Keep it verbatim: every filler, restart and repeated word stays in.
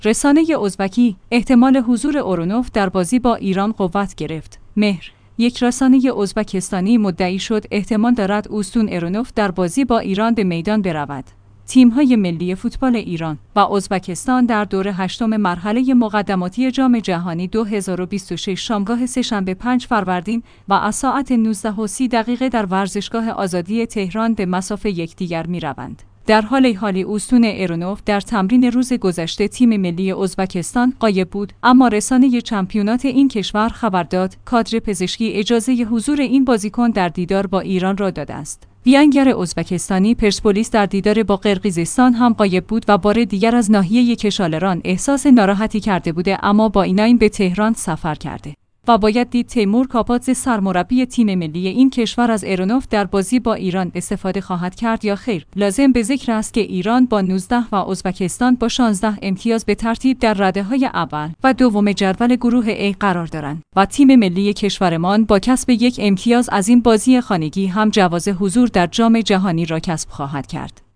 رسانه ازبکی احتمال حضور اورونوف در بازی با ایران قوت گرفت. مهر یک رسانه ازبکستانی مدعی شد احتمال دارد اوستون اورونوف در بازی با ایران به میدان برود. تیم‌های ملی فوتبال ایران و ازبکستان در دور هشتم مرحله مقدماتی جام جهانی دو هزار و بیست و شش شامگاه سه‌شنبه پنج فروردین و از ساعت نوزده و سی دقیقه در ورزشگاه آزادی تهران به مصاف یکدیگر می‌روند. در حال حالی اوستون اورونوف در تمرین روز گذشته تیم ملی ازبکستان غایب بود، اما رسانه چمپیونات این کشور خبر داد کادر پزشکی اجازه حضور این بازیکن در دیدار با ایران را داده است. وینگر ازبکستانی پرسپولیس در دیدار با قرقیزستان هم غایب بود و بار دیگر از ناحیه کشالران احساس ناراحتی کرده بوده، اما با ایناین به تهران سفر کرده. و باید دید تیمور کاپادزه سرمربی تیم ملی این کشور از اورونوف در بازی با ایران استفاده خواهد کرد یا خیر. لازم به ذکر است که ایران با نوزده و ازبکستان با شانزده امتیاز به ترتیب در رده‌های اول و دوم جدول گروه A قرار دارند و تیم ملی کشورمان با کسب یک امتیاز از این بازی خانگی هم جواز حضور در جام جهانی را کسب خواهد کرد.